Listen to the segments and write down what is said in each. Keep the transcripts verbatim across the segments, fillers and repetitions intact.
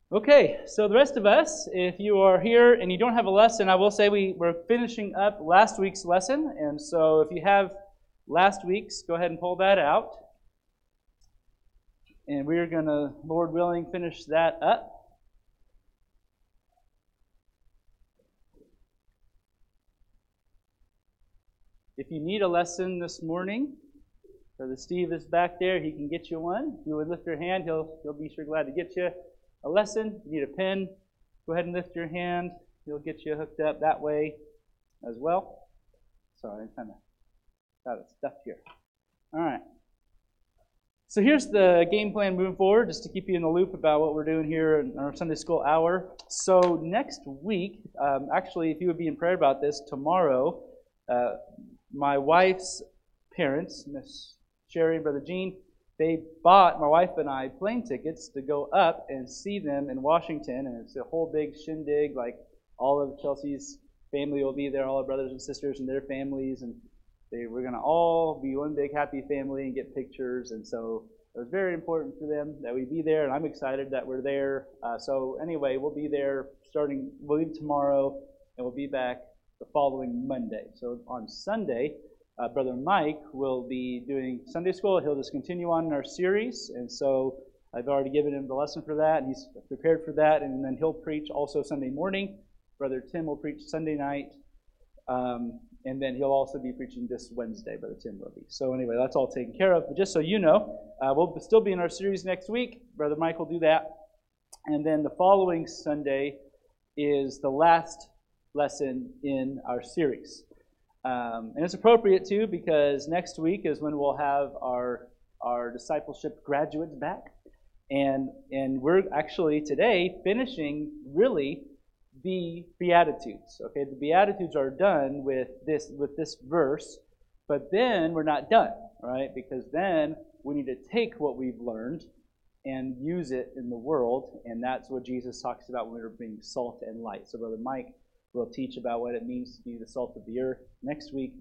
Okay, so the rest of us, if you are here and you don't have a lesson, I will say we, we're finishing up last week's lesson. And so if you have last week's, go ahead and pull that out. And we're going to, Lord willing, finish that up. If you need a lesson this morning, Brother Steve is back there. He can get you one. If you would lift your hand, he'll, he'll be sure glad to get you a lesson. If you need a pen, go ahead and lift your hand. He'll get you hooked up that way as well. Sorry, I kind of got it stuffed here. All right. So here's the game plan moving forward, just to keep you in the loop about what we're doing here in our Sunday school hour. So next week, um, actually, if you would be in prayer about this, tomorrow, uh, my wife's parents, Miss Sherry and Brother Gene, they bought my wife and I plane tickets to go up and see them in Washington, and it's a whole big shindig. Like all of Chelsea's family will be there, all our brothers and sisters and their families, and they we're gonna all be one big happy family and get pictures. And so it was very important for them that we be there, and I'm excited that we're there. Uh, so anyway, we'll be there starting. We'll leave tomorrow, and we'll be back the following Monday. So on Sunday, Uh, Brother Mike will be doing Sunday school. He'll just continue on in our series, and so I've already given him the lesson for that, and he's prepared for that, and then he'll preach also Sunday morning. Brother Tim will preach Sunday night, um, and then he'll also be preaching this Wednesday, Brother Tim will be. So anyway, that's all taken care of. But just so you know, uh, we'll still be in our series next week. Brother Mike will do that, and then the following Sunday is the last lesson in our series. Um, and it's appropriate, too, because next week is when we'll have our our discipleship graduates back. And and we're actually today finishing, really, the Beatitudes. Okay, the Beatitudes are done with this with this verse, but then we're not done, right? Because then we need to take what we've learned and use it in the world, and that's what Jesus talks about when we're being salt and light. So Brother Mike will teach about what it means to be the salt of the earth next week.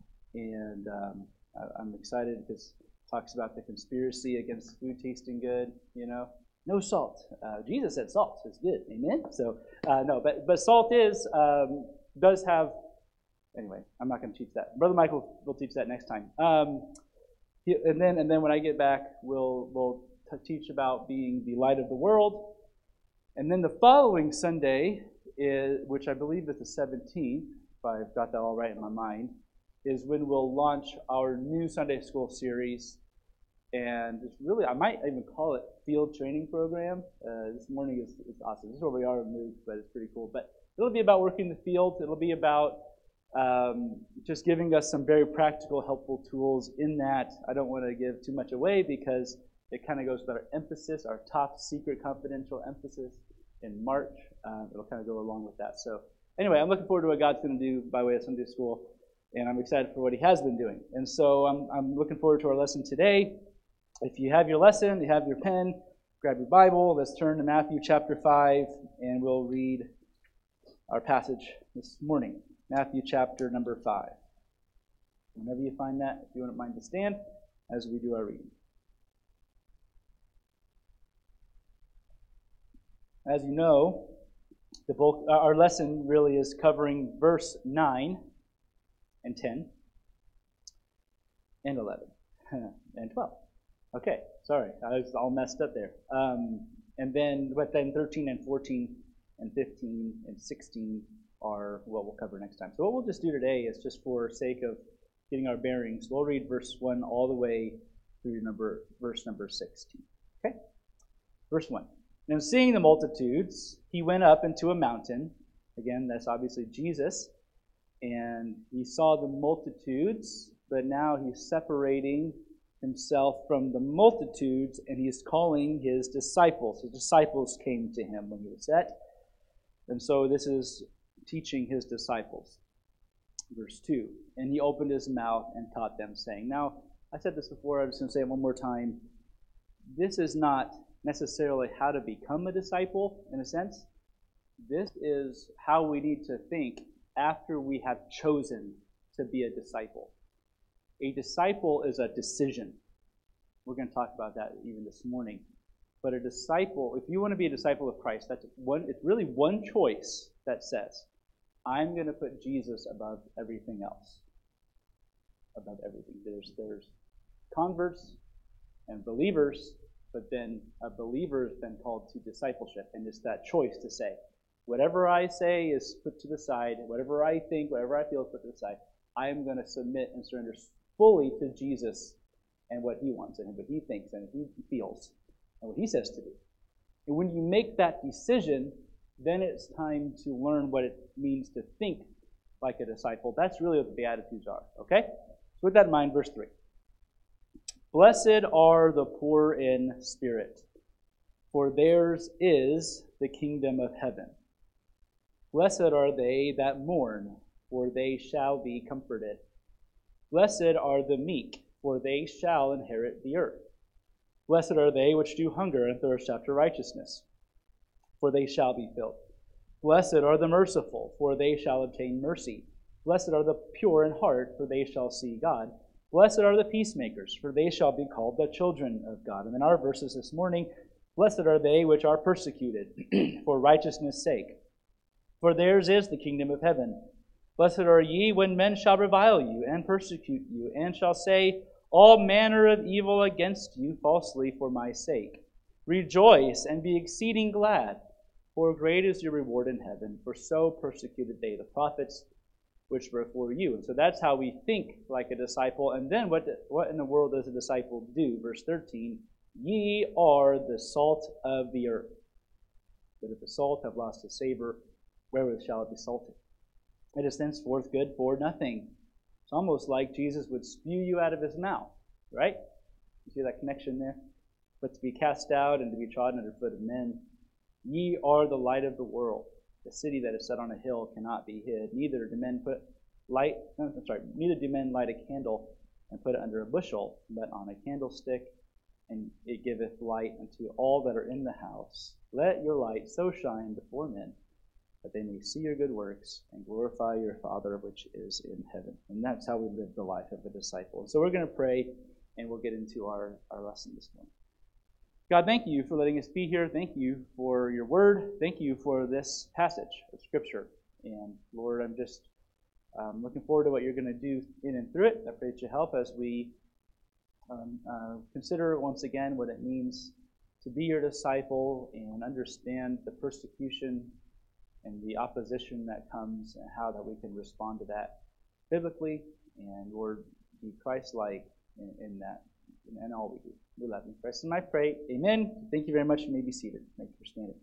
And um, I, I'm excited because it talks about the conspiracy against food tasting good, you know. No salt. Uh, Jesus said salt is good. Amen? So, uh, no, but but salt is, um, does have, anyway, I'm not going to teach that. Brother Michael will teach that next time. Um, he, and then and then when I get back, we'll, we'll t- teach about being the light of the world. And then the following Sunday, is, which I believe is the seventeenth, if I've got that all right in my mind, is when we'll launch our new Sunday school series. And it's really, I might even call it Field Training Program. Uh, this morning is, is awesome. This is where we are in Luke, but it's pretty cool. But it'll be about working the field. It'll be about um, just giving us some very practical, helpful tools in that. I don't want to give too much away because it kind of goes with our emphasis, our top secret confidential emphasis in March. Uh, it'll kind of go along with that. So anyway, I'm looking forward to what God's going to do by way of Sunday school, and I'm excited for what he has been doing. And so I'm, I'm looking forward to our lesson today. If you have your lesson, you have your pen, grab your Bible. Let's turn to Matthew chapter five, and we'll read our passage this morning. Matthew chapter number five. Whenever you find that, if you wouldn't mind to stand as we do our reading. As you know, the bulk, our lesson really is covering verse nine and ten and eleven and twelve. Okay, sorry, I was all messed up there. Um, and then, but then thirteen and fourteen and fifteen and sixteen are what we'll cover next time. So what we'll just do today is just for sake of getting our bearings, we'll read verse one all the way through number verse number sixteen. Okay, verse one. And seeing the multitudes, he went up into a mountain. Again, that's obviously Jesus. And he saw the multitudes, but now he's separating himself from the multitudes, and he's calling his disciples. His disciples came to him when he was set. And so this is teaching his disciples. Verse two. And he opened his mouth and taught them, saying. Now, I said this before, I'm just going to say it one more time. This is not necessarily how to become a disciple, in a sense. This is how we need to think after we have chosen to be a disciple. A disciple is a decision. We're going to talk about that even this morning. But a disciple, if you want to be a disciple of Christ, that's one. It's really one choice that says, I'm going to put Jesus above everything else. Above everything. There's there's converts and believers, but then a believer has been called to discipleship, and it's that choice to say, whatever I say is put to the side, whatever I think, whatever I feel is put to the side. I am going to submit and surrender fully to Jesus and what he wants and what he thinks and what he feels and what he says to do. And when you make that decision, then it's time to learn what it means to think like a disciple. That's really what the Beatitudes are, okay? So with that in mind, verse three. Blessed are the poor in spirit, for theirs is the kingdom of heaven. Blessed are they that mourn, for they shall be comforted. Blessed are the meek, for they shall inherit the earth. Blessed are they which do hunger and thirst after righteousness, for they shall be filled. Blessed are the merciful, for they shall obtain mercy. Blessed are the pure in heart, for they shall see God. Blessed are the peacemakers, for they shall be called the children of God. And in our verses this morning, blessed are they which are persecuted for righteousness' sake, for theirs is the kingdom of heaven. Blessed are ye when men shall revile you and persecute you, and shall say all manner of evil against you falsely for my sake. Rejoice and be exceeding glad, for great is your reward in heaven, for so persecuted they the prophets which were before you. And so that's how we think like a disciple. And then what, what in the world does a disciple do? Verse thirteen, ye are the salt of the earth. But if the salt have lost its savor, wherewith shall it be salted? It is thenceforth good for nothing. It's almost like Jesus would spew you out of his mouth, right? You see that connection there? But to be cast out and to be trodden under foot of men. Ye are the light of the world. The city that is set on a hill cannot be hid. Neither do men put light. No, I'm sorry. Neither do men light a candle and put it under a bushel, but on a candlestick, and it giveth light unto all that are in the house. Let your light so shine before men, that they may see your good works and glorify your Father which is in heaven. And that's how we live the life of a disciple. So we're going to pray, and we'll get into our, our lesson this morning. God, thank you for letting us be here. Thank you for your word. Thank you for this passage of Scripture. And Lord, I'm just um, looking forward to what you're going to do in and through it. I pray that you help as we um, uh, consider once again what it means to be your disciple and understand the persecution and the opposition that comes and how that we can respond to that biblically and, Lord, be Christ-like in, in that and all we do. We love you. Christ, and I pray, amen. Thank you very much. You may be seated. Thank you for standing.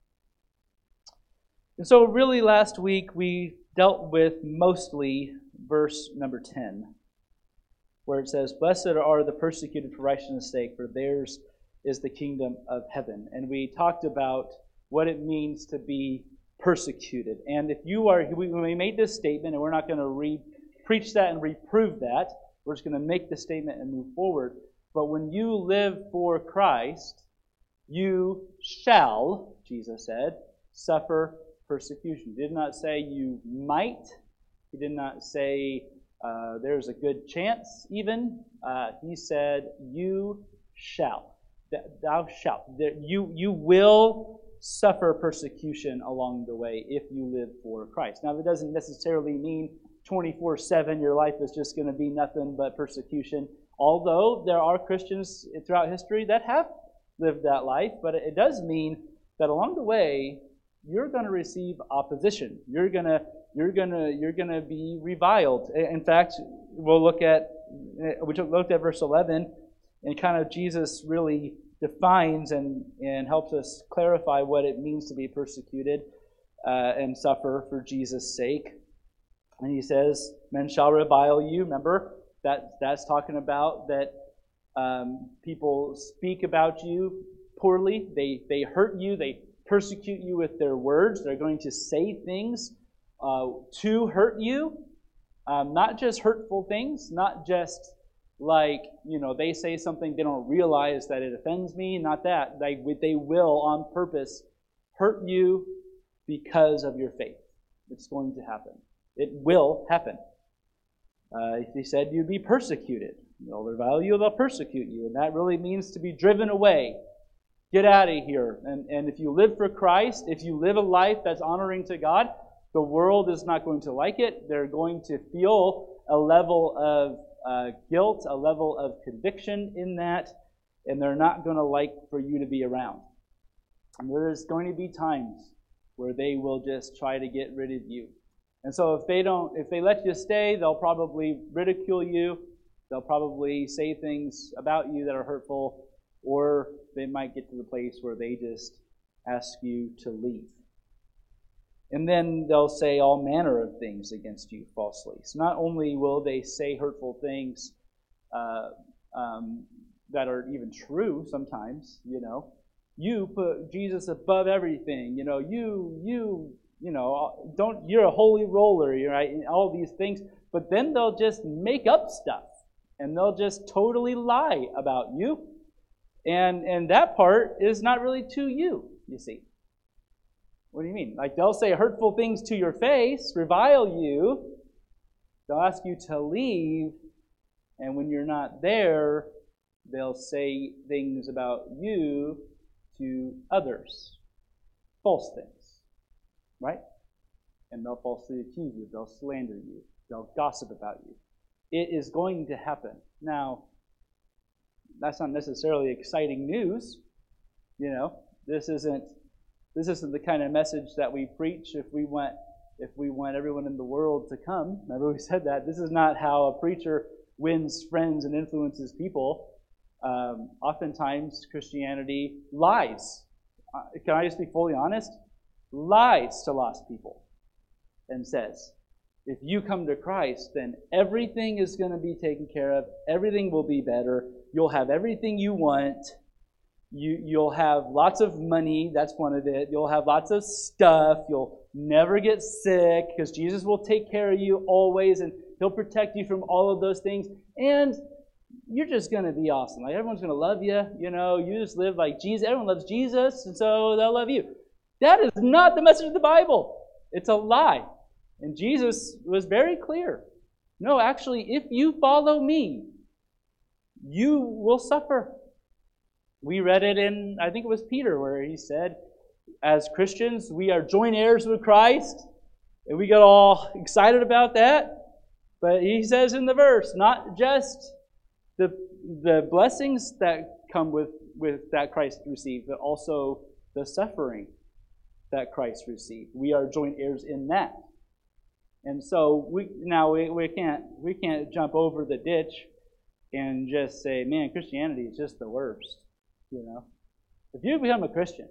And so really last week we dealt with mostly verse number ten, where it says, blessed are the persecuted for righteousness' sake, for theirs is the kingdom of heaven. And we talked about what it means to be persecuted. And if you are, we, we made this statement, and we're not going to re-preach that and reprove that. We're just going to make the statement and move forward. But when you live for Christ, you shall, Jesus said, suffer persecution. He did not say you might. He did not say uh, there's a good chance even. Uh, he said you shall. Thou shalt. You, you will suffer persecution along the way if you live for Christ. Now, that doesn't necessarily mean twenty-four seven your life is just going to be nothing but persecution. Although there are Christians throughout history that have lived that life, but it does mean that along the way you're going to receive opposition. You're going to you're going to you're going to be reviled. In fact, we'll look at we looked at verse eleven, and kind of Jesus really defines and and helps us clarify what it means to be persecuted uh, and suffer for Jesus' sake. And he says, "Men shall revile you." Remember? That that's talking about that um, people speak about you poorly. They they hurt you. They persecute you with their words. They're going to say things uh, to hurt you, um, not just hurtful things, not just like you know they say something they don't realize that it offends me. Not that they they will on purpose hurt you because of your faith. It's going to happen. It will happen. Uh, he said you'd be persecuted. They'll revile you, they'll persecute you. And that really means to be driven away, Get out of here. And, and if you live for Christ, if you live a life that's honoring to God, the world is not going to like it. They're going to feel a level of uh, guilt, a level of conviction in that, and they're not going to like for you to be around. And there's going to be times where they will just try to get rid of you. And so if they don't, if they let you stay, they'll probably ridicule you. They'll probably say things about you that are hurtful, or they might get to the place where they just ask you to leave. And then they'll say all manner of things against you falsely. So not only will they say hurtful things uh, um, that are even true sometimes, you know, you put Jesus above everything, you know, you, you, you know, don't, you're a holy roller, you're right, and all these things. But then they'll just make up stuff, and they'll just totally lie about you. And and that part is not really to you, you see. What do you mean? Like, they'll say hurtful things to your face, revile you. They'll ask you to leave. And when you're not there, they'll say things about you to others. False things. Right? And they'll falsely accuse you. They'll slander you. They'll gossip about you. It is going to happen. Now, that's not necessarily exciting news. You know, this isn't this isn't the kind of message that we preach if we want if we want everyone in the world to come. Remember we said that. This is not how a preacher wins friends and influences people. Um, oftentimes, Christianity lies. Uh, can I just be fully honest? Lies to lost people and says, if you come to Christ, then everything is going to be taken care of. Everything will be better. You'll have everything you want. You, you'll have lots of money. That's one of it. You'll have lots of stuff. You'll never get sick because Jesus will take care of you always, and He'll protect you from all of those things. And you're just going to be awesome. Like, everyone's going to love you. You know, you just live like Jesus. Everyone loves Jesus, and so they'll love you. That is not the message of the Bible. It's a lie. And Jesus was very clear. No, actually, if you follow me, you will suffer. We read it in, I think it was Peter, where he said, as Christians, we are joint heirs with Christ. And we got all excited about that. But he says in the verse, not just the, the blessings that come with, with that Christ received, but also the suffering that Christ received. We are joint heirs in that. And so we now we, we can't we can't jump over the ditch and just say, man, Christianity is just the worst. You know, if you become a Christian,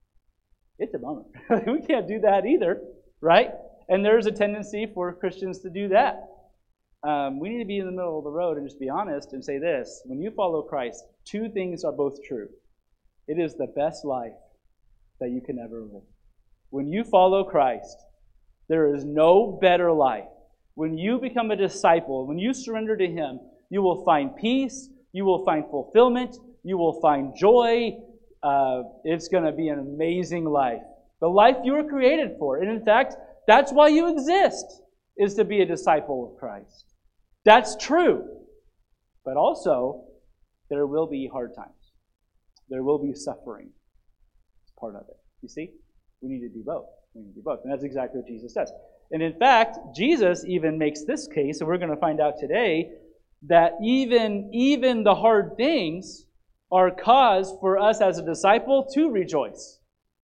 it's a bummer. We can't do that either, right? And there's a tendency for Christians to do that. Um, we need to be in the middle of the road and just be honest and say this: when you follow Christ, two things are both true. It is the best life that you can ever live. When you follow Christ, there is no better life. When you become a disciple, when you surrender to Him, you will find peace, you will find fulfillment, you will find joy. Uh, it's going to be an amazing life. The life you were created for. And in fact, that's why you exist, is to be a disciple of Christ. That's true. But also, there will be hard times. There will be suffering. It's part of it. You see? We need to do both. We need to do both. And that's exactly what Jesus says. And in fact, Jesus even makes this case, and we're going to find out today, that even, even the hard things are cause for us as a disciple to rejoice.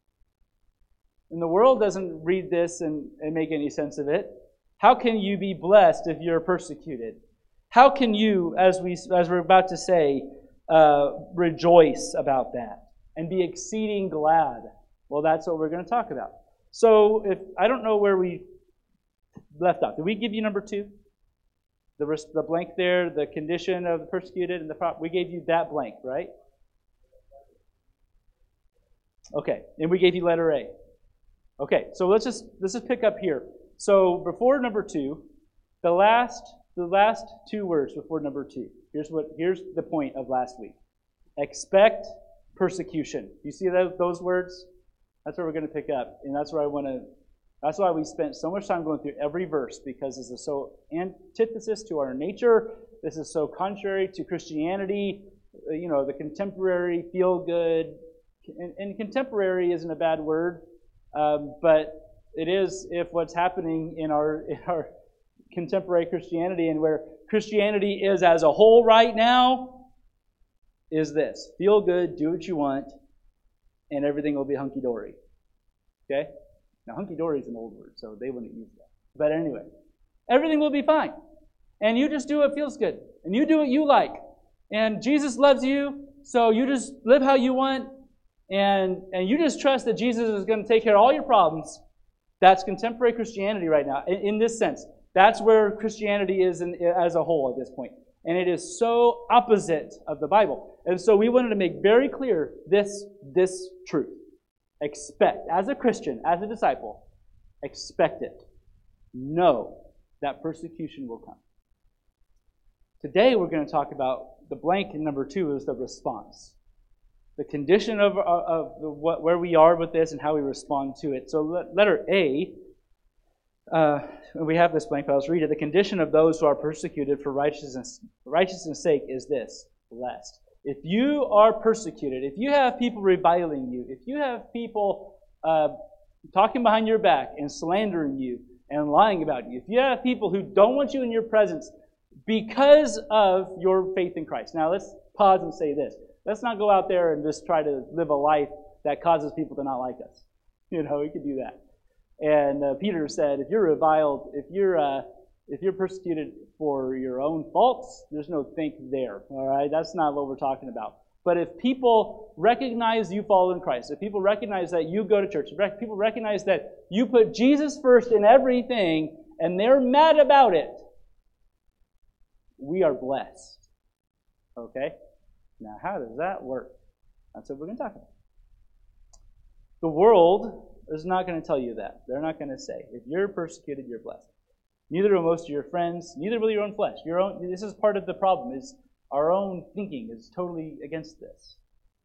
And the world doesn't read this and, and make any sense of it. How can you be blessed if you're persecuted? How can you, as, we, as we're about to say, uh, rejoice about that and be exceeding glad? Well, that's what we're going to talk about. So, if I don't know where we left off. Did we give you number two? The, the blank there, the condition of the persecuted and the prop. We gave you that blank, right? Okay, and we gave you letter A. Okay, so let's just let's just pick up here. So before number two, the last the last two words before number two. Here's what here's the point of last week. Expect persecution. You see those, those words? That's where we're going to pick up, and that's where I want to. That's why we spent so much time going through every verse, because this is so antithesis to our nature. This is so contrary to Christianity. You know, the contemporary feel-good and, and contemporary isn't a bad word, um, but it is if what's happening in our in our contemporary Christianity and where Christianity is as a whole right now is this: feel good, do what you want, and everything will be hunky-dory. Okay? Now, hunky-dory is an old word, so they wouldn't use that. But anyway, everything will be fine. And you just do what feels good. And you do what you like. And Jesus loves you, so you just live how you want. And, and you just trust that Jesus is going to take care of all your problems. That's contemporary Christianity right now, in, in this sense. That's where Christianity is in, as a whole at this point. And it is so opposite of the Bible. And so we wanted to make very clear this, this truth. Expect, as a Christian, as a disciple, expect it. Know that persecution will come. Today we're going to talk about the blank in number two is the response. The condition of, of, of the, what, where we are with this and how we respond to it. So letter A, uh, we have this blank, but I'll read it. The condition of those who are persecuted for righteousness, righteousness' sake is this: blessed. If you are persecuted, if you have people reviling you, if you have people uh, talking behind your back and slandering you and lying about you, if you have people who don't want you in your presence because of your faith in Christ. Now let's pause and say this. Let's not go out there and just try to live a life that causes people to not like us. You know, we could do that. And uh, Peter said, if you're reviled, if you're uh, if you're persecuted for your own faults, there's no think there. All right, that's not what we're talking about. But if people recognize you follow in Christ, if people recognize that you go to church, if people recognize that you put Jesus first in everything, and they're mad about it, we are blessed. Okay? Now, how does that work? That's what we're going to talk about. The world is not going to tell you that. They're not going to say, if you're persecuted, you're blessed. Neither will most of your friends, neither will your own flesh. Your own, this is part of the problem, is our own thinking is totally against this.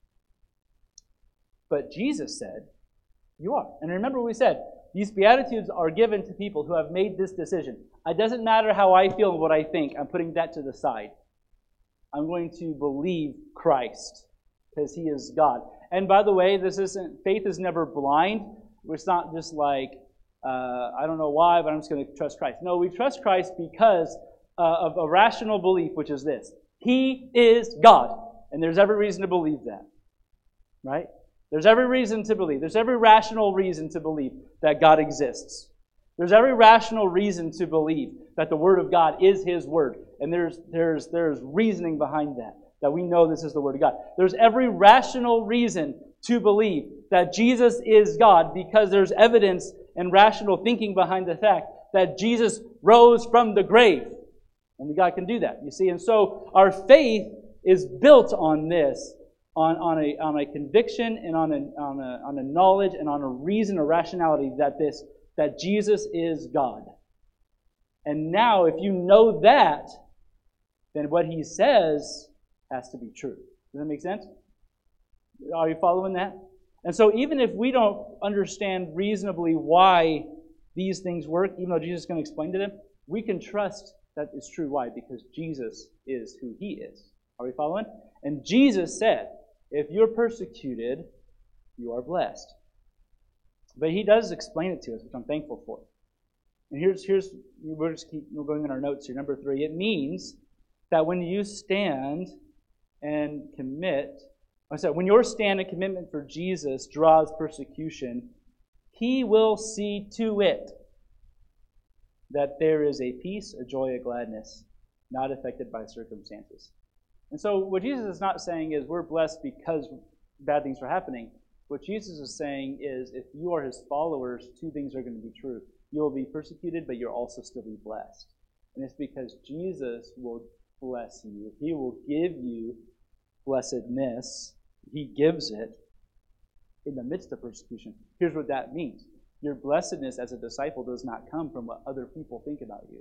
But Jesus said, you are. And remember what we said, these Beatitudes are given to people who have made this decision. It doesn't matter how I feel and what I think, I'm putting that to the side. I'm going to believe Christ because He is God. And by the way, this isn't, faith is never blind. It's not just like, uh, I don't know why, but I'm just going to trust Christ. No, we trust Christ because uh, of a rational belief, which is this: He is God. And there's every reason to believe that. Right? There's every reason to believe. There's every rational reason to believe that God exists. There's every rational reason to believe that the Word of God is His Word. And there's, there's, there's reasoning behind that, that we know this is the Word of God. There's every rational reason to believe that Jesus is God because there's evidence and rational thinking behind the fact that Jesus rose from the grave. Only God can do that, you see. And so our faith is built on this, on, on, a, on a conviction and on a, on, a, on a knowledge and on a reason or rationality that this that Jesus is God. And now, if you know that, then what He says has to be true. Does that make sense? Are you following that? And so even if we don't understand reasonably why these things work, even though Jesus is going to explain to them, we can trust that it's true. Why? Because Jesus is who He is. Are we following? And Jesus said, if you're persecuted, you are blessed. But He does explain it to us, which I'm thankful for. And here's, here's we're just keep we're going in our notes here. Number three, it means that when you stand and commit, I said, when your stand and commitment for Jesus draws persecution, He will see to it that there is a peace, a joy, a gladness, not affected by circumstances. And so what Jesus is not saying is we're blessed because bad things are happening. What Jesus is saying is if you are His followers, two things are going to be true. You will be persecuted, but you'll also still be blessed. And it's because Jesus will bless you. He will give you blessedness. He gives it in the midst of persecution. Here's what that means. Your blessedness as a disciple does not come from what other people think about you.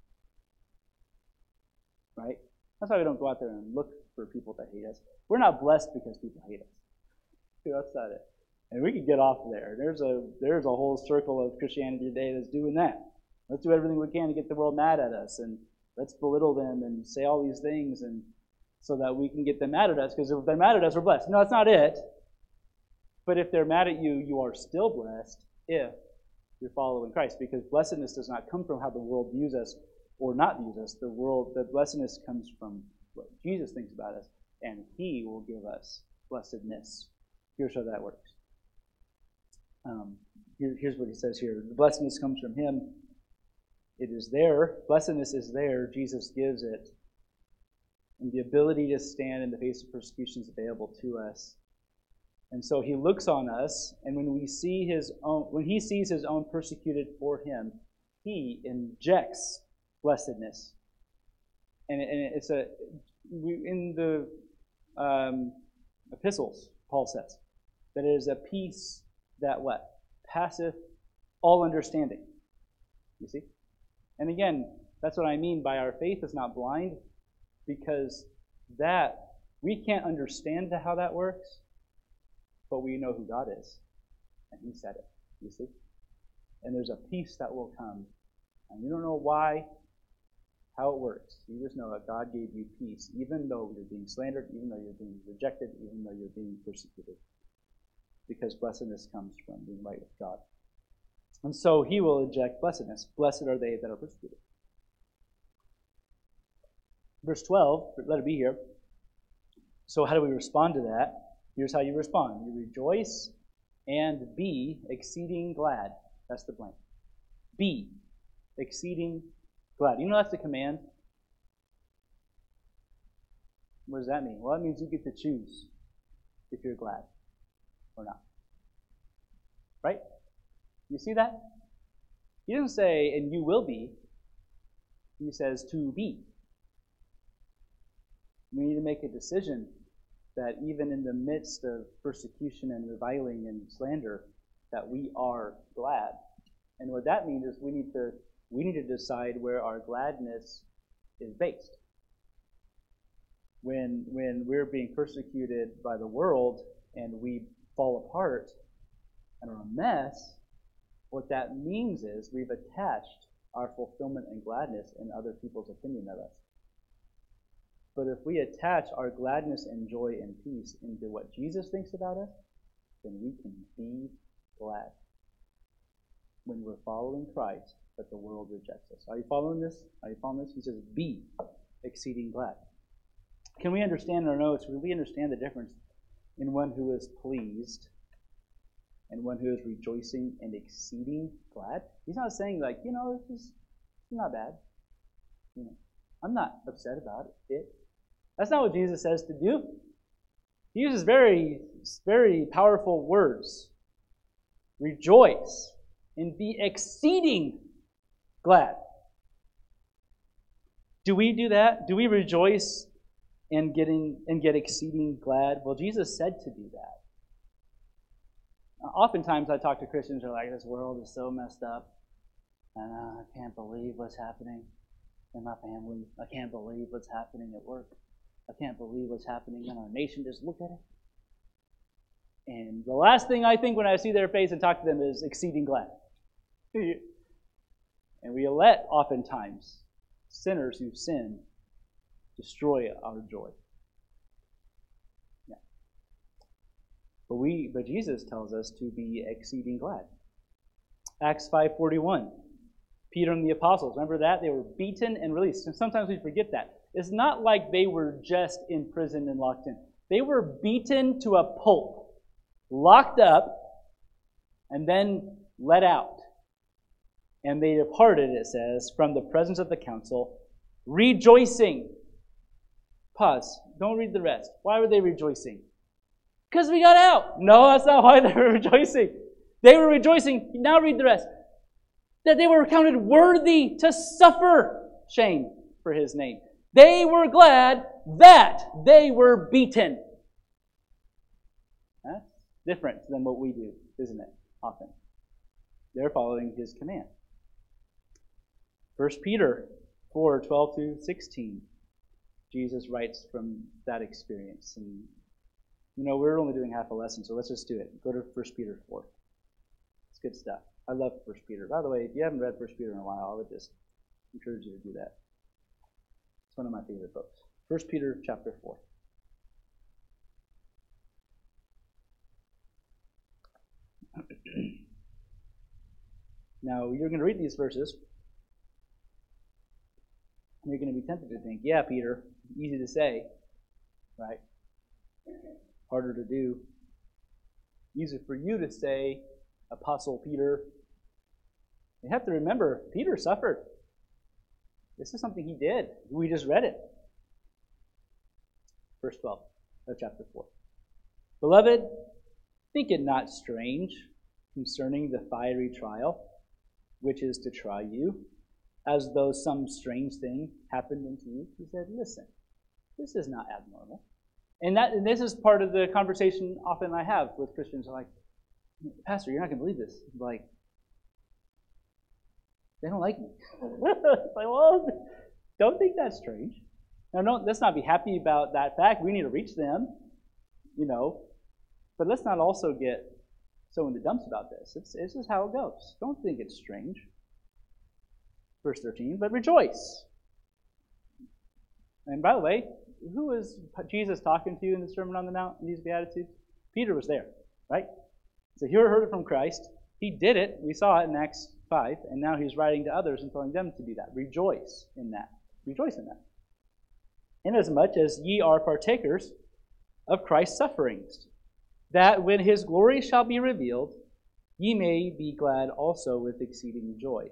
Right? That's why we don't go out there and look for people that hate us. We're not blessed because people hate us. That's not it. And we could get off there. There's a there's a whole circle of Christianity today that's doing that. Let's do everything we can to get the world mad at us, and let's belittle them and say all these things, and so that we can get them mad at us. Because if they're mad at us, we're blessed. No, that's not it. But if they're mad at you, you are still blessed if you're following Christ, because blessedness does not come from how the world views us or not views us. The world, the blessedness comes from what Jesus thinks about us, and he will give us blessedness. Here's how that works. Um, here, here's what he says here. The blessedness comes from him. It is there. Blessedness is there. Jesus gives it. And the ability to stand in the face of persecution is available to us. And so he looks on us, and when we see his own, when he sees his own persecuted for him, he injects blessedness. And, and it's a we, in the um, epistles, Paul says that it is a peace that what passeth all understanding. You see, and again, that's what I mean by our faith is not blind, because that we can't understand how that works. But we know who God is, and he said it, you see? And there's a peace that will come, and you don't know why, how it works. You just know that God gave you peace, even though you're being slandered, even though you're being rejected, even though you're being persecuted. Because blessedness comes from being right with God. And so he will inject blessedness. Blessed are they that are persecuted. Verse twelve, let it be here. So how do we respond to that? Here's how you respond. You rejoice and be exceeding glad. That's the blank. Be exceeding glad. You know that's the command? What does that mean? Well, that means you get to choose if you're glad or not. Right? You see that? He doesn't say, and you will be. He says to be. We need to make a decision that even in the midst of persecution and reviling and slander, that we are glad. And what that means is we need to we need to decide where our gladness is based. When when we're being persecuted by the world and we fall apart and are a mess, what that means is we've attached our fulfillment and gladness in other people's opinion of us. But if we attach our gladness and joy and peace into what Jesus thinks about us, then we can be glad when we're following Christ, but the world rejects us. Are you following this? Are you following this? He says, be exceeding glad. Can we understand in our notes, will we understand the difference in one who is pleased and one who is rejoicing and exceeding glad? He's not saying like, you know, this is not bad. You know, I'm not upset about it. That's not what Jesus says to do. He uses very, very powerful words. Rejoice and be exceeding glad. Do we do that? Do we rejoice and getting and get exceeding glad? Well, Jesus said to do that. Oftentimes I talk to Christians who are like, this world is so messed up, and uh, I can't believe what's happening in my family. I can't believe what's happening at work. I can't believe what's happening in our nation. Just look at it. And the last thing I think when I see their face and talk to them is exceeding glad. And we let, oftentimes, sinners who sin destroy our joy. Yeah. But we, but Jesus tells us to be exceeding glad. Acts five forty-one. Peter and the apostles, remember that? They were beaten and released. And sometimes we forget that. It's not like they were just in prison and locked in. They were beaten to a pulp, locked up, and then let out. And they departed, it says, from the presence of the council, rejoicing. Pause. Don't read the rest. Why were they rejoicing? Because we got out. No, that's not why they were rejoicing. They were rejoicing. Now read the rest. That they were counted worthy to suffer shame for his name. They were glad that they were beaten. That's different than what we do, isn't it? Often. They're following his command. First Peter four, twelve through sixteen. Jesus writes from that experience. And, you know, we're only doing half a lesson, so let's just do it. Go to First Peter four. It's good stuff. I love First Peter. By the way, if you haven't read First Peter in a while, I would just encourage you to do that. It's one of my favorite books. First Peter chapter four. Now, you're going to read these verses, and you're going to be tempted to think, yeah, Peter, easy to say, right? Harder to do. Easy for you to say, Apostle Peter. You have to remember, Peter suffered. This is something he did. We just read it. Verse twelve of chapter four. Beloved, think it not strange concerning the fiery trial, which is to try you, as though some strange thing happened unto you. He said, listen, this is not abnormal. And that and this is part of the conversation often I have with Christians. Like, Pastor, you're not going to believe this. Like, they don't like me. It's like, well, don't think that's strange. Now, don't, let's not be happy about that fact. We need to reach them, you know. But let's not also get so in the dumps about this. It's, this is how it goes. Don't think it's strange. Verse thirteen, but rejoice. And by the way, who was Jesus talking to in the Sermon on the Mount in these Beatitudes? Peter was there, right? So he heard it from Christ. He did it. We saw it in Acts five. And now he's writing to others and telling them to do that. Rejoice in that. Rejoice in that. Inasmuch as ye are partakers of Christ's sufferings, that when his glory shall be revealed, ye may be glad also with exceeding joy.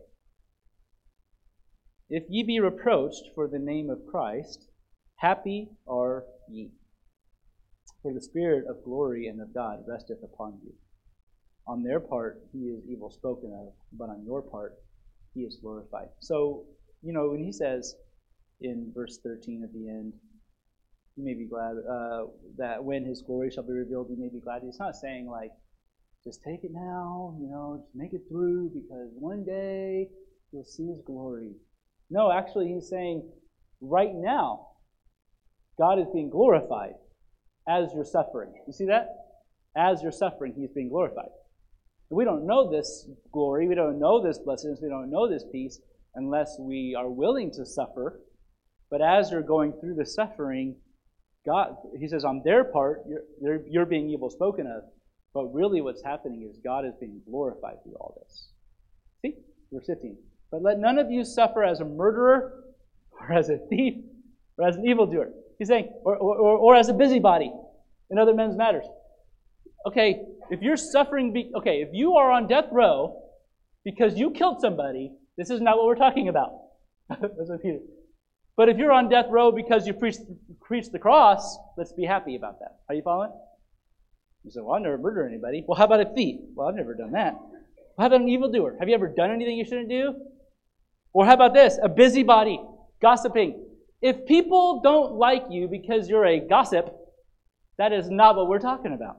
If ye be reproached for the name of Christ, happy are ye. For the Spirit of glory and of God resteth upon you. On their part he is evil spoken of, but on your part he is glorified. So, you know, when he says in verse thirteen at the end, you may be glad uh, that when his glory shall be revealed, you may be glad. He's not saying like, just take it now, you know, just make it through, because one day you'll see his glory. No, actually he's saying right now, God is being glorified as you're suffering. You see that? As you're suffering, he's being glorified. We don't know this glory, we don't know this blessedness, we don't know this peace unless we are willing to suffer. But as you're going through the suffering, God, he says, on their part, you're, you're being evil spoken of. But really what's happening is God is being glorified through all this. See? Verse fifteen. But let none of you suffer as a murderer, or as a thief, or as an evildoer. He's saying, or, or, or as a busybody in other men's matters. Okay, if you're suffering, be, okay, if you are on death row because you killed somebody, this is not what we're talking about. That's what Peter. But if you're on death row because you preached, preached the cross, let's be happy about that. Are you following? You say, well, I've never murdered anybody. Well, how about a thief? Well, I've never done that. Well, how about an evildoer? Have you ever done anything you shouldn't do? Or how about this? A busybody, gossiping. If people don't like you because you're a gossip, that is not what we're talking about.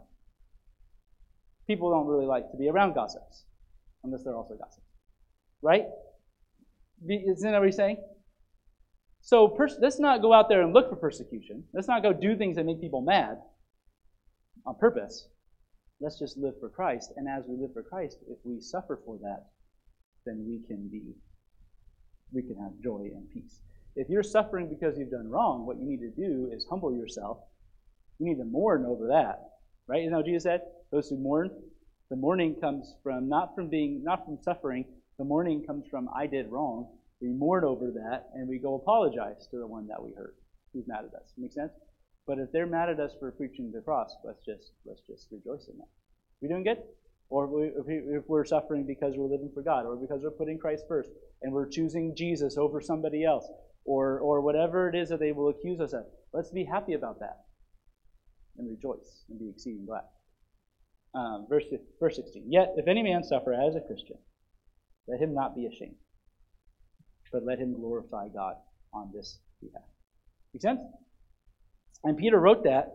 People don't really like to be around gossips, unless they're also gossips. Right? Isn't that what he's saying? So pers- let's not go out there and look for persecution. Let's not go do things that make people mad on purpose. Let's just live for Christ. And as we live for Christ, if we suffer for that, then we can be, we can have joy and peace. If you're suffering because you've done wrong, what you need to do is humble yourself. You need to mourn over that. Right? You know what Jesus said? Those who mourn, the mourning comes from not from being not from suffering. The mourning comes from I did wrong. We mourn over that and we go apologize to the one that we hurt, who's mad at us. Make sense? But if they're mad at us for preaching the cross, let's just let's just rejoice in that. We doing good? Or if, we, if we're suffering because we're living for God, or because we're putting Christ first, and we're choosing Jesus over somebody else, or or whatever it is that they will accuse us of, let's be happy about that and rejoice and be exceeding glad. Um, verse verse sixteen. Yet if any man suffer as a Christian, let him not be ashamed, but let him glorify God on this behalf. Make sense? And Peter wrote that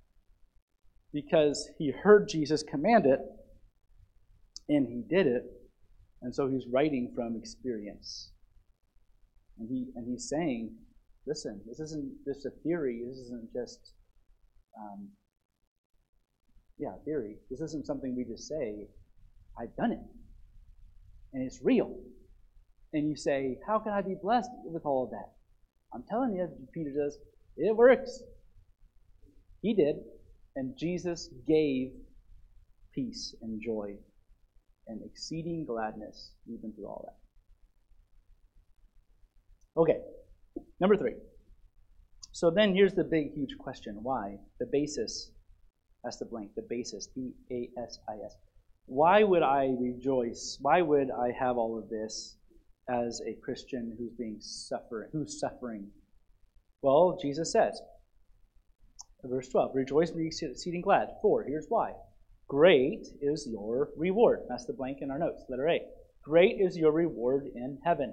because he heard Jesus command it, and he did it, and so he's writing from experience. And he and he's saying, listen, this isn't just a theory. This isn't just, um, yeah, theory. This isn't something we just say. I've done it, and it's real. And you say, how can I be blessed with all of that? I'm telling you, Peter says, it works. He did, and Jesus gave peace and joy and exceeding gladness even through all that. Okay, number three. So then here's the big, huge question. Why? The basis. That's the blank. The basis. B A S I S. Why would I rejoice? Why would I have all of this as a Christian who's being suffering, who's suffering? Well, Jesus says, verse twelve, rejoice and be exceeding glad. For, here's why. Great is your reward. That's the blank in our notes, letter A. Great is your reward in heaven.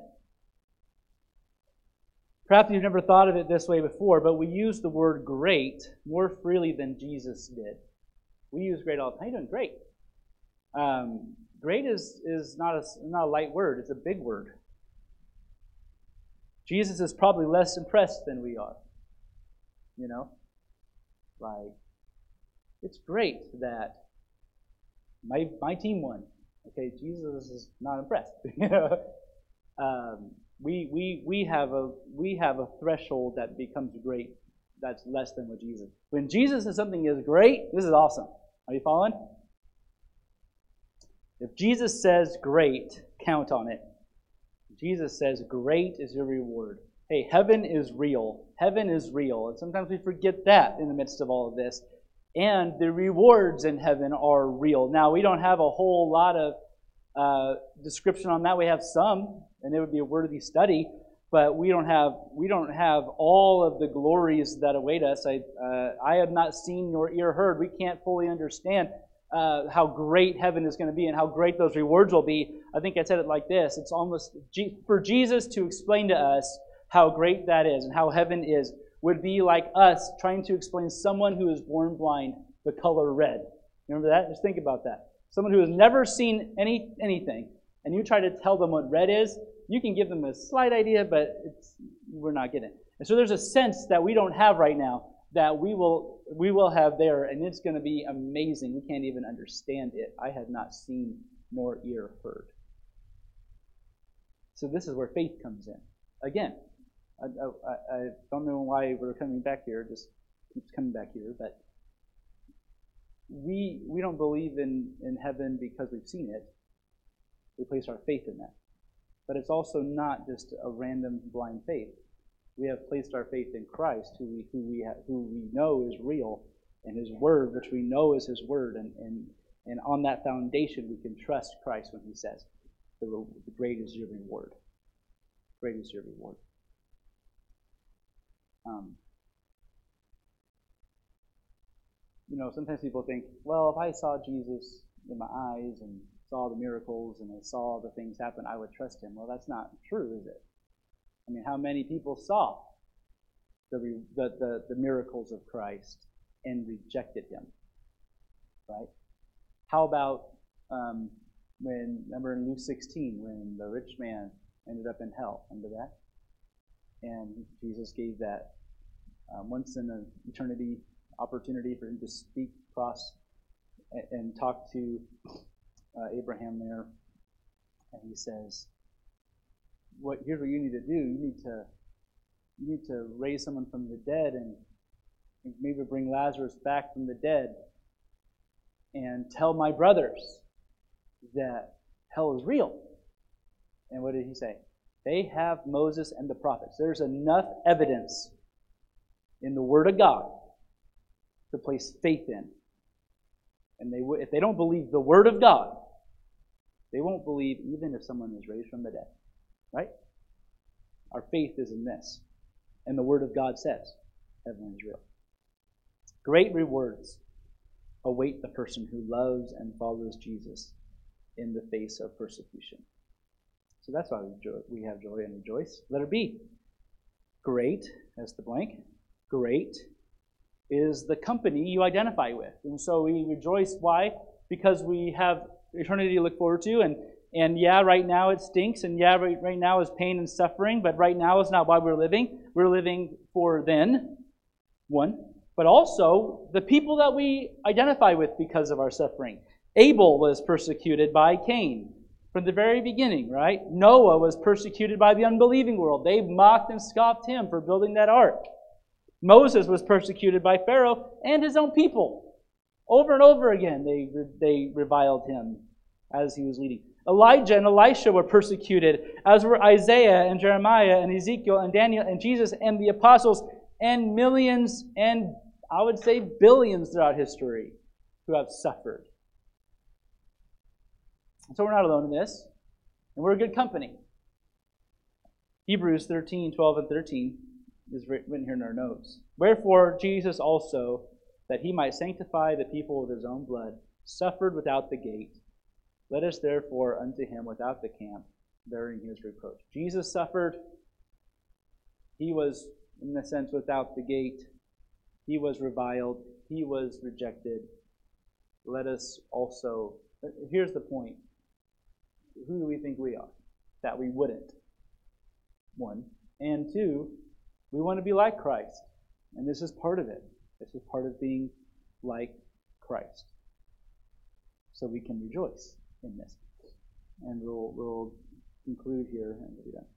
Perhaps you've never thought of it this way before, but we use the word great more freely than Jesus did. We use great all the time. How you doing? Great. Um, great is, is not a, not a light word. It's a big word. Jesus is probably less impressed than we are. You know? Like, it's great that my my team won. Okay, Jesus is not impressed. You know? um, we we we have a we have a threshold that becomes great that's less than what Jesus. When Jesus says something is great, this is awesome. Are you following? If Jesus says great, count on it. Jesus says great is your reward. Hey, heaven is real. Heaven is real. And sometimes we forget that in the midst of all of this. And the rewards in heaven are real. Now, we don't have a whole lot of uh, description on that. We have some, and it would be a worthy study. But we don't have we don't have all of the glories that await us. I uh, I have not seen nor ear heard. We can't fully understand uh, how great heaven is going to be and how great those rewards will be. I think I said it like this: it's almost for Jesus to explain to us how great that is and how heaven is would be like us trying to explain someone who is born blind the color red. Remember that? Just think about that. Someone who has never seen any anything, and you try to tell them what red is. You can give them a slight idea, but it's, we're not getting it. And so there's a sense that we don't have right now that we will we will have there, and it's going to be amazing. We can't even understand it. I have not seen nor ear heard. So this is where faith comes in. Again, I, I, I don't know why we're coming back here. It just keeps coming back here, but we we don't believe in, in heaven because we've seen it. We place our faith in that. But it's also not just a random blind faith. We have placed our faith in Christ, who we who we have, who we know is real, and His Word, which we know is His Word, and and, and on that foundation we can trust Christ when He says, "The, the great is your reward. Great is your reward." Um, you know, sometimes people think, "Well, if I saw Jesus in my eyes and saw the miracles and I saw the things happen, I would trust Him." Well, that's not true, is it? I mean, how many people saw the the the, the miracles of Christ and rejected Him? Right? How about um, when, remember in Luke sixteen, when the rich man ended up in hell? Remember that? And Jesus gave that um, once in an eternity opportunity for Him to speak across and, and talk to Uh, Abraham there, and He says, "What? Here's what you need to do. You need to, you need to raise someone from the dead, and maybe bring Lazarus back from the dead, and tell my brothers that hell is real." And what did He say? They have Moses and the prophets. There's enough evidence in the Word of God to place faith in. And they, if they don't believe the Word of God, they won't believe even if someone is raised from the dead. Right? Our faith is in this. And the Word of God says, heaven is real. Great rewards await the person who loves and follows Jesus in the face of persecution. So that's why we, joy, we have joy and rejoice. Letter B. Great, that's the blank. Great is the company you identify with. And so we rejoice. Why? Because we have eternity to look forward to. And, and yeah, right now it stinks. And yeah, right, right now is pain and suffering. But right now is not why we're living. We're living for then, one. But also the people that we identify with because of our suffering. Abel was persecuted by Cain from the very beginning, right? Noah was persecuted by the unbelieving world. They mocked and scoffed him for building that ark. Moses was persecuted by Pharaoh and his own people. Over and over again, they they reviled him as he was leading. Elijah and Elisha were persecuted, as were Isaiah and Jeremiah and Ezekiel and Daniel and Jesus and the apostles and millions and, I would say, billions throughout history who have suffered. So we're not alone in this, and we're a good company. Hebrews thirteen, twelve, and thirteen is written here in our notes. Wherefore Jesus also, that he might sanctify the people with his own blood, suffered without the gate. Let us therefore unto him without the camp, bearing his reproach. Jesus suffered. He was, in a sense, without the gate. He was reviled. He was rejected. Let us also, here's the point. Who do we think we are? That we wouldn't. One. And two, we want to be like Christ. And this is part of it. This is part of being like Christ. So we can rejoice in this. And we'll, we'll conclude here and we'll be done.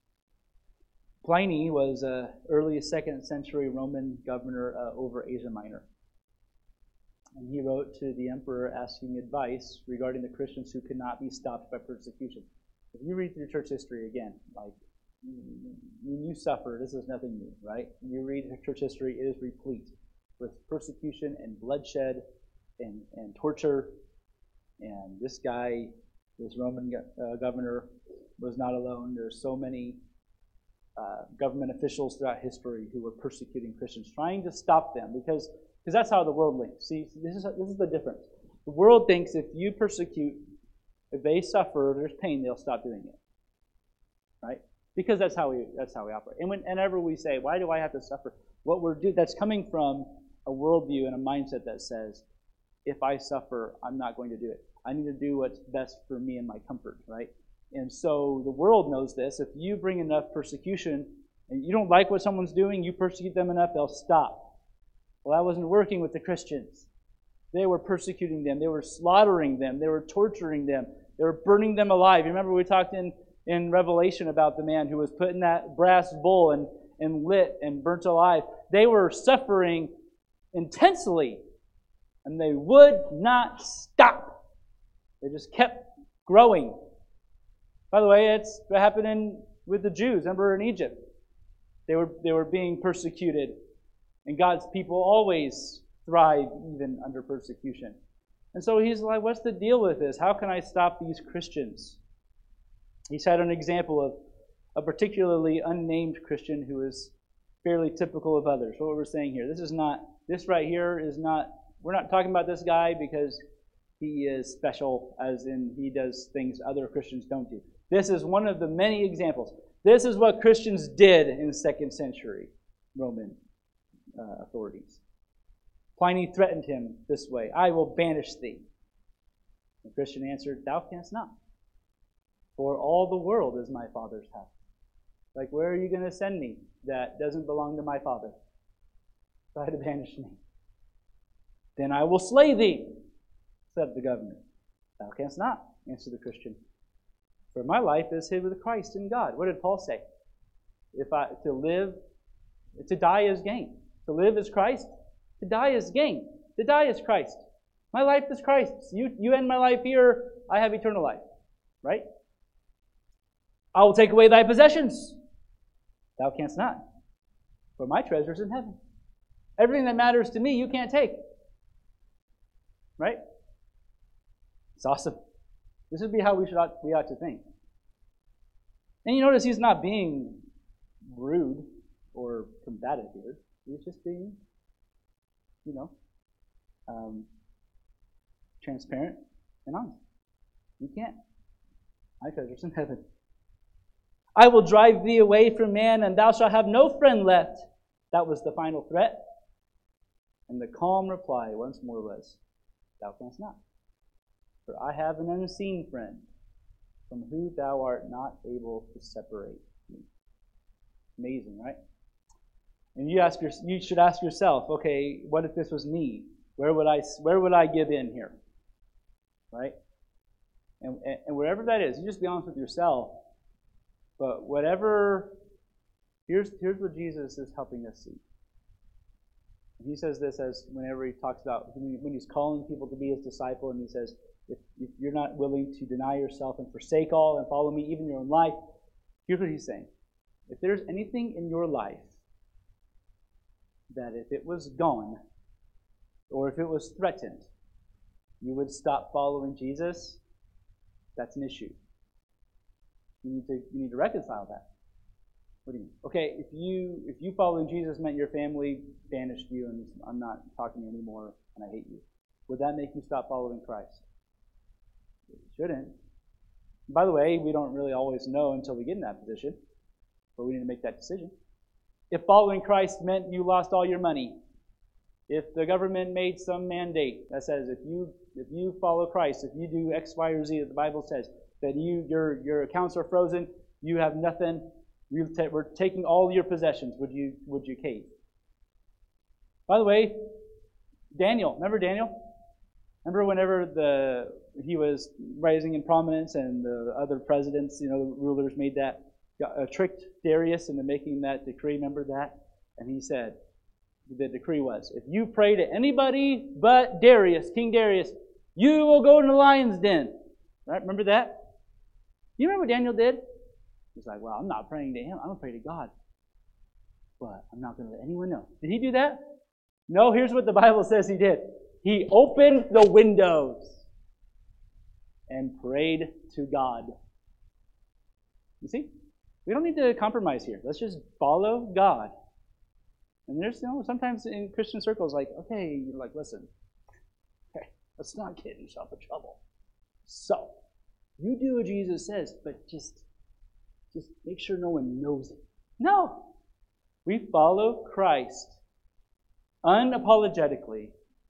Pliny was an early second century Roman governor uh, over Asia Minor. And he wrote to the emperor asking advice regarding the Christians who could not be stopped by persecution. If you read through church history again, like, when you suffer, this is nothing new, right? When you read church history, it is replete with persecution and bloodshed and, and torture. And this guy, this Roman uh, governor, was not alone. There's so many uh, government officials throughout history who were persecuting Christians, trying to stop them, because because that's how the world thinks. See, this is this is the difference. The world thinks if you persecute, if they suffer, there's pain, they'll stop doing it, right? Because that's how we that's how we operate. And whenever we say, "Why do I have to suffer?" What we're doing, that's coming from a worldview and a mindset that says, "If I suffer, I'm not going to do it. I need to do what's best for me and my comfort," right? And so the world knows this. If you bring enough persecution and you don't like what someone's doing, you persecute them enough, they'll stop. Well, that wasn't working with the Christians. They were persecuting them. They were slaughtering them. They were torturing them. They were burning them alive. You remember we talked in, in Revelation about the man who was put in that brass bowl and, and lit and burnt alive. They were suffering intensely, and they would not stop. They just kept growing. By the way, it's what happened in, with the Jews. Remember in Egypt? They were, they were being persecuted. And God's people always thrive even under persecution. And so he's like, what's the deal with this? How can I stop these Christians? He cited an example of a particularly unnamed Christian who is fairly typical of others. What we're saying here, this is not, this right here is not, we're not talking about this guy because he is special, as in he does things other Christians don't do. This is one of the many examples. This is what Christians did in the second century Roman Uh, authorities. Pliny threatened him this way, "I will banish thee." The Christian answered, "Thou canst not, for all the world is my Father's house." Like, where are you going to send me that doesn't belong to my Father? Try to banish me. "Then I will slay thee," said the governor. "Thou canst not," answered the Christian, "for my life is hid with Christ in God." What did Paul say? If I to live, to die is gain. To live is Christ. To die is gain. To die is Christ. My life is Christ. You, you end my life here, I have eternal life. Right? "I will take away thy possessions." "Thou canst not. For my treasure is in heaven." Everything that matters to me, you can't take. Right? It's awesome. This would be how we should ought, we ought to think. And you notice he's not being rude or combative here. He's just being, you know, um, transparent and honest. You can't. My treasure's in heaven. "I will drive thee away from man, and thou shalt have no friend left." That was the final threat. And the calm reply once more was, "Thou canst not. For I have an unseen friend, from whom thou art not able to separate me." Amazing, right? And you ask your, you should ask yourself, okay, what if this was me? Where would I, where would I give in here? Right? And, and wherever that is, you just be honest with yourself. But whatever, here's, here's what Jesus is helping us see. He says this as whenever he talks about when he's calling people to be his disciple, and he says, if, if you're not willing to deny yourself and forsake all and follow me, even your own life, here's what he's saying. If there's anything in your life that if it was gone, or if it was threatened, you would stop following Jesus, that's an issue. You need to you need to reconcile that. What do you mean? Okay, if you if you following Jesus meant your family banished you and I'm not talking to you anymore and I hate you, would that make you stop following Christ? It shouldn't. By the way, we don't really always know until we get in that position, but we need to make that decision. If following Christ meant you lost all your money, if the government made some mandate that says if you if you follow Christ, if you do X, Y, or Z that the Bible says, that you your your accounts are frozen, you have nothing, we're taking all your possessions, would you would you cave? By the way, Daniel, remember Daniel? Remember whenever the he was rising in prominence and the other presidents, you know, the rulers made that, uh, tricked Darius into making that decree, remember that? And he said, the decree was, if you pray to anybody but Darius, King Darius, you will go to the lion's den. Right? Remember that? You remember what Daniel did? He's like, well, I'm not praying to him. I'm going to pray to God. But I'm not going to let anyone know. Did he do that? No, here's what the Bible says he did. He opened the windows and prayed to God. You see? We don't need to compromise here. Let's just follow God. And there's, you know, sometimes in Christian circles, like, okay, you're like, listen, okay, let's not get yourself in trouble. So, you do what Jesus says, but just, just make sure no one knows it. No. We follow Christ unapologetically.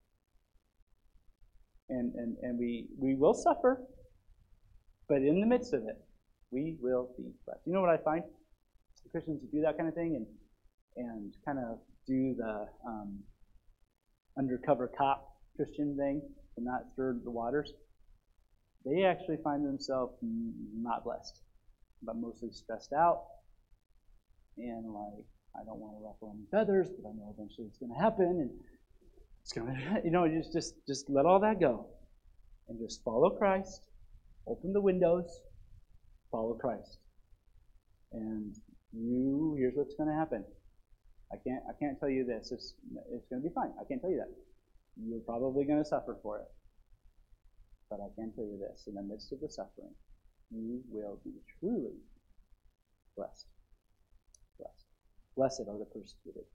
And, and, and we, we will suffer, but in the midst of it, we will be blessed. You know what I find? Christians who do that kind of thing and and kind of do the um, undercover cop Christian thing and not stir the waters, they actually find themselves not blessed, but mostly stressed out and like, I don't want to ruffle any feathers, but I know eventually it's going to happen, and it's going to, you know, just just just let all that go and just follow Christ, open the windows, follow Christ, and you, here's what's going to happen. I can't I can't tell you this. It's, it's going to be fine. I can't tell you that. You're probably going to suffer for it. But I can tell you this. In the midst of the suffering, you will be truly blessed. Blessed. Blessed are the persecuted.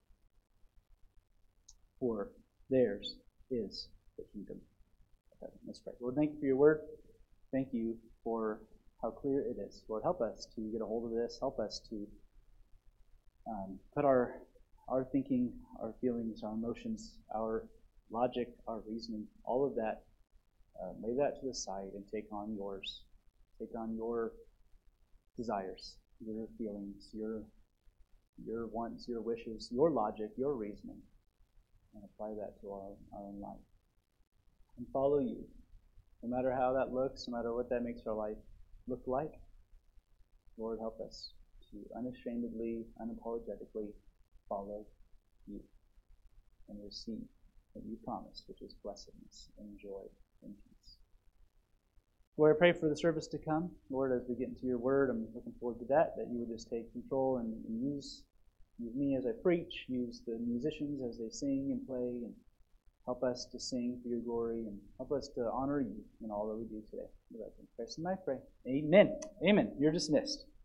For theirs is the kingdom of heaven. Let's pray. Lord, thank you for your word. Thank you for how clear it is. Lord, help us to get a hold of this. Help us to um, put our our thinking, our feelings, our emotions, our logic, our reasoning, all of that, uh, lay that to the side and take on yours. Take on your desires, your feelings, your your wants, your wishes, your logic, your reasoning, and apply that to our, our own life. And follow you. No matter how that looks, no matter what that makes our life look like, Lord, help us to unashamedly, unapologetically follow you and receive what you promised, which is blessedness and joy and peace. Lord, I pray for the service to come. Lord, as we get into your word, I'm looking forward to that, that you would just take control and, and use, use me as I preach, use the musicians as they sing and play, and help us to sing for your glory, and help us to honor you in all that we do today. In Christ's name I pray. Amen. Amen. You're dismissed.